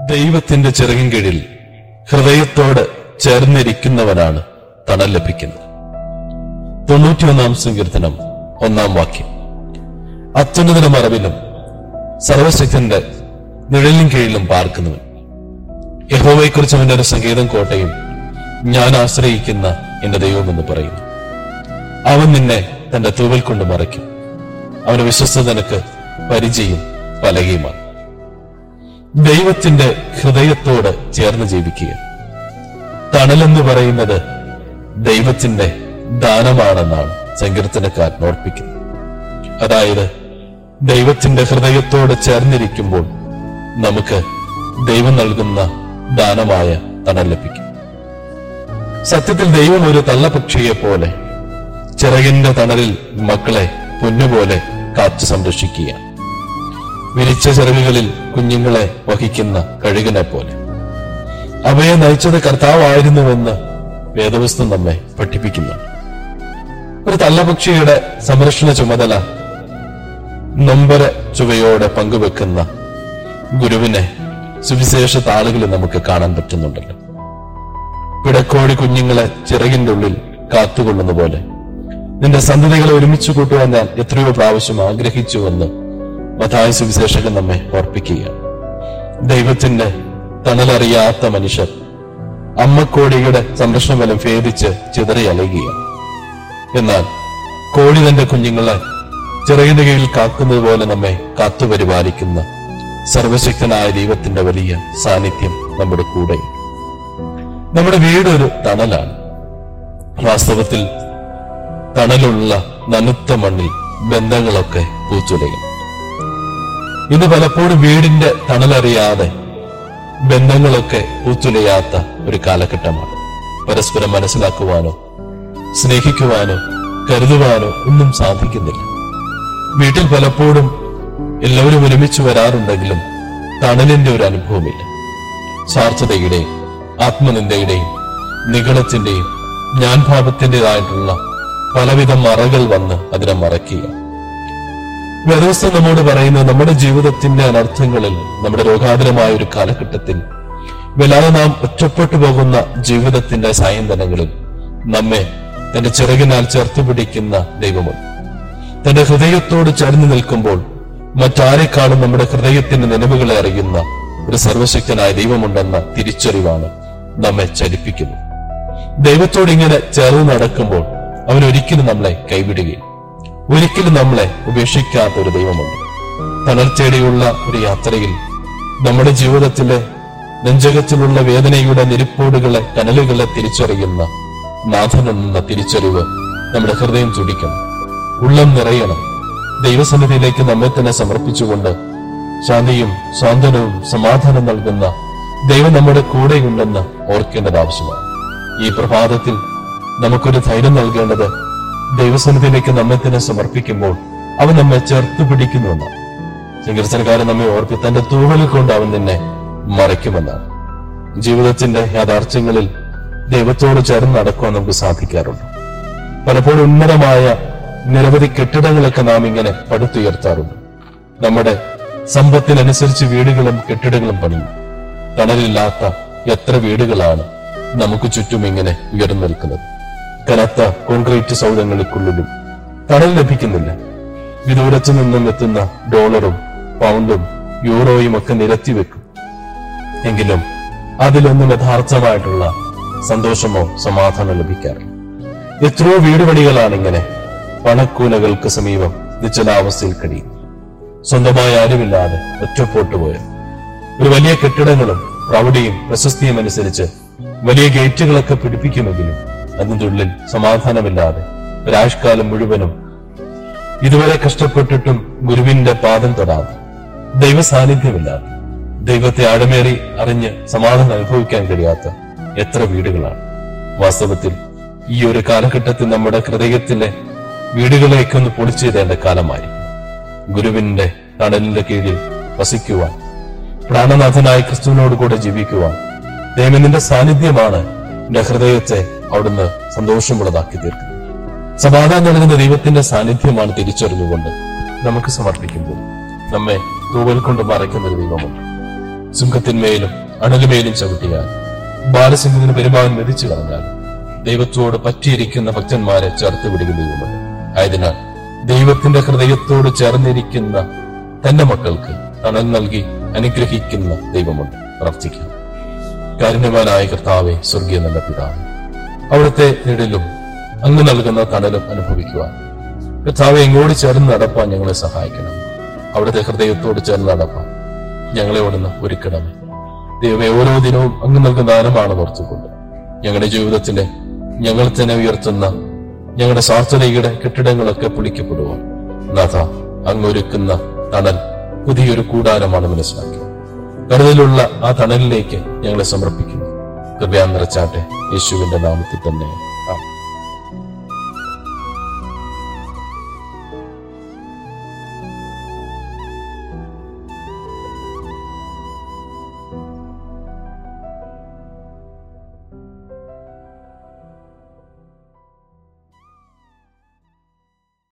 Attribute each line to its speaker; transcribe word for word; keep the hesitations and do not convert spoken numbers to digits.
Speaker 1: ദൈവത്തിന്റെ ചിറകിൻ കീഴിൽ ഹൃദയത്തോട് ചേർന്നിരിക്കുന്നവനാണ് തണൽ ലഭിക്കുന്നത്. തൊണ്ണൂറ്റിയൊന്നാം സങ്കീർത്തനം ഒന്നാം വാക്യം. അത്യുന്നതന്റെ മറവിലും സർവശക്തന്റെ നിഴലിൻ കീഴിലും പാർക്കുന്നവൻ. യഹോവയെക്കുറിച്ച് അവന്റെ ഒരു സംഗീതം കോട്ടയും ഞാൻ ആശ്രയിക്കുന്ന എന്റെ ദൈവം എന്ന് പറയുന്നു. അവൻ നിന്നെ തന്റെ തൂവൽ കൊണ്ട് മറയ്ക്കും. അവന് വിശ്വസ്തത നിനക്ക് പരിചയം പലകയുമാണ്. ദൈവത്തിന്റെ ഹൃദയത്തോട് ചേർന്ന് ജീവിക്കുക. തണലെന്ന് പറയുന്നത് ദൈവത്തിന്റെ ദാനമാണെന്നാണ് സങ്കീർത്തനക്കാരൻ ഓർപ്പിക്കുന്നത്. അതായത് ദൈവത്തിന്റെ ഹൃദയത്തോട് ചേർന്നിരിക്കുമ്പോൾ നമുക്ക് ദൈവം നൽകുന്ന ദാനമായ തണൽ ലഭിക്കും. സത്യത്തിൽ ദൈവം ഒരു തള്ളപ്പക്ഷിയെ പോലെ ചിറകിന്റെ തണലിൽ മക്കളെ പൊന്നുപോലെ കാത്തു സംരക്ഷിക്കുകയാണ്. വിരിച്ച ചിറകുകളിൽ കുഞ്ഞുങ്ങളെ വഹിക്കുന്ന കഴുകനെ പോലെ. അവയെ നയിച്ചത് കർത്താവായിരുന്നുവെന്ന് വേദപുസ്തകം നമ്മെ പഠിപ്പിക്കുന്നുണ്ട്. ഒരു തള്ളപക്ഷിയുടെ സംരക്ഷണ ചുമതല നൊമ്പര ചുവയോടെ പങ്കുവെക്കുന്ന ഗുരുവിനെ സുവിശേഷ താളുകളിൽ നമുക്ക് കാണാൻ പറ്റുന്നുണ്ടല്ലോ. പിടക്കോഴി കുഞ്ഞുങ്ങളെ ചിറകിന്റെ ഉള്ളിൽ കാത്തുകൊള്ളുന്ന പോലെ നിന്റെ സന്തതികളെ ഒരുമിച്ച് കൂട്ടുവാൻ ഞാൻ എത്രയോ പ്രാവശ്യം ആഗ്രഹിച്ചുവെന്ന് മത്തായി സുവിശേഷകൻ നമ്മെ ഓർപ്പിക്കുകയാണ്. ദൈവത്തിന്റെ തണലറിയാത്ത മനുഷ്യർ അമ്മക്കോഴിയുടെ സംരക്ഷണ ബലം ഭേദിച്ച് ചിതറി അലയുകയാണ്. എന്നാൽ കോഴി തന്റെ കുഞ്ഞുങ്ങളെ ചിറകിന്റെ കീഴിൽ കാക്കുന്നത് പോലെ നമ്മെ കാത്തുപരിപാലിക്കുന്ന സർവശക്തനായ ദൈവത്തിന്റെ വലിയ സാന്നിധ്യം നമ്മുടെ കൂടെ. നമ്മുടെ വീട് ഒരു തണലാണ്. വാസ്തവത്തിൽ തണലുള്ള നനുത്ത മണ്ണിൽ ബന്ധങ്ങളൊക്കെ പൂച്ചുലയും. ഇന്ന് പലപ്പോഴും വീടിന്റെ തണലറിയാതെ ബന്ധങ്ങളൊക്കെ പൂത്തുലയാത്ത ഒരു കാലഘട്ടമാണ്. പരസ്പരം മനസ്സിലാക്കുവാനോ സ്നേഹിക്കുവാനോ കരുതുവാനോ ഒന്നും സാധിക്കുന്നില്ല. വീട്ടിൽ പലപ്പോഴും എല്ലാവരും ഒരുമിച്ച് വരാറുണ്ടെങ്കിലും തണലിന്റെ ഒരു അനുഭവമില്ല. സ്വാർത്ഥതയുടെയും ആത്മനിന്ദയുടെയും നിഗളത്തിന്റെയും ഞാൻ ഭാവത്തിൻ്റെതായിട്ടുള്ള പലവിധ മറകൾ വന്ന് അതിനെ മറയ്ക്കുക. വേദപുസ്തകം നമ്മോട് പറയുന്നത് നമ്മുടെ ജീവിതത്തിന്റെ അനർത്ഥങ്ങളിൽ, നമ്മുടെ രോഗാതുരമായ ഒരു കാലഘട്ടത്തിൽ വല്ലാതെ നാം ഒറ്റപ്പെട്ടു പോകുന്ന ജീവിതത്തിന്റെ സായന്തനങ്ങളിൽ നമ്മെ തന്റെ ചിറകിനാൽ ചേർത്ത് പിടിക്കുന്ന ദൈവമുണ്ട്. തന്റെ ഹൃദയത്തോട് ചേർന്ന് നിൽക്കുമ്പോൾ മറ്റാരെക്കാളും നമ്മുടെ ഹൃദയത്തിന്റെ നിലവുകളെ അറിയുന്ന ഒരു സർവശക്തനായ ദൈവമുണ്ടെന്ന തിരിച്ചറിവാണ് നമ്മെ ചലിപ്പിക്കുന്നത്. ദൈവത്തോട് ഇങ്ങനെ ചേർന്ന് നടക്കുമ്പോൾ അവൻ ഒരിക്കലും നമ്മളെ കൈവിടുകയും ഒരിക്കലും നമ്മളെ ഉപേക്ഷിക്കാത്ത ഒരു ദൈവമുണ്ട്. തളർച്ചയുടെയുള്ള ഒരു യാത്രയിൽ നമ്മുടെ ജീവിതത്തിലെ നെഞ്ചകത്തിലുള്ള വേദനയുടെ നിരിപ്പോടുകളെ കനലുകളെ തിരിച്ചറിയുന്ന നാഥനെന്ന തിരിച്ചറിവ് നമ്മുടെ ഹൃദയം തുടിക്കണം, ഉള്ളം നിറയണം. ദൈവസന്നിധിയിലേക്ക് നമ്മെ തന്നെ സമർപ്പിച്ചുകൊണ്ട് ശാന്തിയും സ്വാതന്ത്ര്യവും സമാധാനം നൽകുന്ന ദൈവം നമ്മുടെ കൂടെയുണ്ടെന്ന് ഓർക്കേണ്ടത് ആവശ്യമാണ്. ഈ പ്രഭാതത്തിൽ നമുക്കൊരു ധൈര്യം നൽകേണ്ടത് ദൈവസന്നിധിയിലേക്ക് നമ്മെ തന്നെ സമർപ്പിക്കുമ്പോൾ അവൻ നമ്മെ ചേർത്ത് പിടിക്കുന്നുവെന്നാണ്. സങ്കീർത്തനക്കാരൻ നമ്മെ ഓർപ്പി തന്റെ തൂവലിൽ കൊണ്ട് അവൻ നിന്നെ മറയ്ക്കുമെന്നാണ്. ജീവിതത്തിന്റെ യാഥാർത്ഥ്യങ്ങളിൽ ദൈവത്തോട് ചേർന്ന് നടക്കുവാൻ നമുക്ക് സാധിക്കാറുണ്ട്. പലപ്പോഴും ഉന്നതമായ നിരവധി കെട്ടിടങ്ങളൊക്കെ നാം ഇങ്ങനെ പടുത്തുയർത്താറുണ്ട്. നമ്മുടെ സമ്പത്തിനനുസരിച്ച് വീടുകളും കെട്ടിടങ്ങളും പണിയും. തണലില്ലാത്ത എത്ര വീടുകളാണ് നമുക്ക് ചുറ്റും ഇങ്ങനെ ഉയർന്നു നിൽക്കുന്നത്. കനത്ത കോൺക്രീറ്റ് സൗധങ്ങൾക്കുള്ളിലും തണൽ ലഭിക്കുന്നില്ല. വിദൂരത്തു നിന്നും എത്തുന്ന ഡോളറും പൗണ്ടും യൂറോയും ഒക്കെ നിരത്തിവെക്കും. എങ്കിലും അതിലൊന്നും യഥാർത്ഥമായിട്ടുള്ള സന്തോഷമോ സമാധാനം ലഭിക്കാറില്ല. എത്രയോ വീടുപണികളാണിങ്ങനെ പണക്കൂനകൾക്ക് സമീപം നിശ്ചലാവസ്ഥയിൽ കഴിയും. സ്വന്തമായ ആരുമില്ലാതെ ഒറ്റപ്പെട്ടു പോയത്. ഒരു വലിയ കെട്ടിടങ്ങളും പ്രൗഢിയും പ്രശസ്തിയും അനുസരിച്ച് വലിയ ഗേറ്റുകളൊക്കെ പിടിപ്പിക്കുമെങ്കിലും അതിൻ്റെ ഉള്ളിൽ സമാധാനമില്ലാതെ ഒരാഴ്കാലം മുഴുവനും ഇതുവരെ കഷ്ടപ്പെട്ടിട്ടും ഗുരുവിന്റെ പാദം തൊടാതെ, ദൈവ സാന്നിധ്യമില്ലാതെ, ദൈവത്തെ ആഴമേറി അറിഞ്ഞ് സമാധാനം അനുഭവിക്കാൻ കഴിയാത്ത എത്ര വീടുകളാണ്. വാസ്തവത്തിൽ ഈ ഒരു കാലഘട്ടത്തിൽ നമ്മുടെ ഹൃദയത്തിലെ വീടുകളേക്കൊന്ന് പൊളിച്ചെഴുതേണ്ട കാലമായിരിക്കും. ഗുരുവിന്റെ തണലിന്റെ കീഴിൽ വസിക്കുവാൻ, പ്രാണനാഥനായ ക്രിസ്തുവിനോട് കൂടെ ജീവിക്കുവാൻ ദൈവത്തിന്റെ സാന്നിധ്യമാണ് എന്റെ ഹൃദയത്തെ അവിടുന്ന് സന്തോഷമുള്ളതാക്കി തീർക്കുന്നത്. സമാധാനം നൽകുന്ന ദൈവത്തിന്റെ സാന്നിധ്യമാണ് തിരിച്ചറിഞ്ഞുകൊണ്ട് നമുക്ക് സമർപ്പിക്കുമ്പോൾ നമ്മെ തൂവൽ കൊണ്ട് മറയ്ക്കുന്ന ഒരു ദൈവമുണ്ട്. സിംഹത്തിന്മേലും അണലുമേലും ചവിട്ടിയാൽ ബാലസിംഹത്തിന് പെരുമാൻ മെതിച്ചു കളഞ്ഞാൽ ദൈവത്തോട് പറ്റിയിരിക്കുന്ന ഭക്തന്മാരെ ചേർത്ത് പിടിക്കുന്ന ദൈവമുണ്ട്. ആയതിനാൽ ദൈവത്തിന്റെ ഹൃദയത്തോട് ചേർന്നിരിക്കുന്ന തന്റെ മക്കൾക്ക് തണൽ നൽകി അനുഗ്രഹിക്കുന്ന ദൈവമുണ്ട്. പ്രാർത്ഥിക്കാം. കാരുണ്യവാനായ കർത്താവെ, സ്വർഗീയ നല്ല പിതാവേ, അവിടുത്തെ നിഴലും അങ്ങ് നൽകുന്ന തണലും അനുഭവിക്കുവാൻ കർത്താവെ എങ്ങോട് ചേർന്ന് നടപ്പാൻ ഞങ്ങളെ സഹായിക്കണം. അവിടുത്തെ ഹൃദയത്തോട് ചേർന്ന് നടപ്പാൻ ഞങ്ങളെ ഓടുന്ന ഒരുക്കണമേ. ദൈവമേ, ഓരോ ദിനവും അങ്ങ് നൽകുന്ന ദാനമാണെന്ന് ഓർത്തുകൊണ്ട് ഞങ്ങളുടെ ജീവിതത്തിലെ ഞങ്ങൾ തന്നെ ഉയർത്തുന്ന ഞങ്ങളുടെ സ്വാർത്ഥതയുടെ കെട്ടിടങ്ങളൊക്കെ പൊളിക്കപ്പെടുവാൻ നാഥ അങ്ങ് ഒരുക്കുന്ന തണൽ പുതിയൊരു കൂടാരമാണ് മനസ്സിലാക്കി കരുതലുള്ള ആ തണലിലേക്ക് ഞങ്ങളെ സമർപ്പിക്കുന്നു. കൃപയാ നിറച്ചാട്ടെ, യേശുവിന്റെ നാമത്തിൽ തന്നെ.